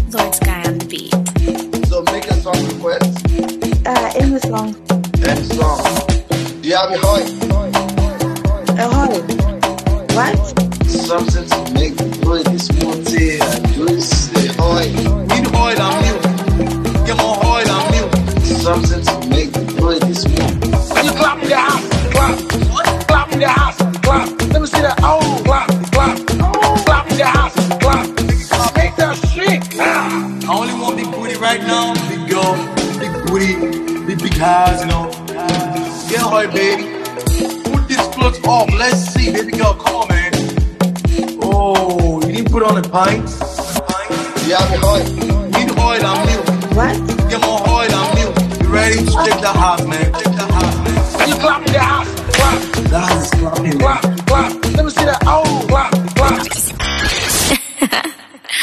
Lord Sky on the beat. So make a song request. In the song. And song. Do you have a hoy? A hoy? What? Something to make the blood smoothie and juice. Hoy. Need oil and milk. Get more oil and milk. Something to make the blood smooth. Can you clap in the house? Clap. Clap in the house. Clap. Let me see that. Oh, clap. Clap. Clap in the house. Clap. Make that shit. I only want big booty right now. Big girl. Big booty. Big house, you know. Get hard, baby. Put these clothes off. Let's see, baby girl. Come on, man. Oh, you didn't put on a pint? Do you have a hoy? Need oil and milk. What? Get more oil and milk. You ready to shake the house, man? Shake the house, man. Can you clap in the house? Clap. The house is clapping, man. Clap. Let me see that. Oh.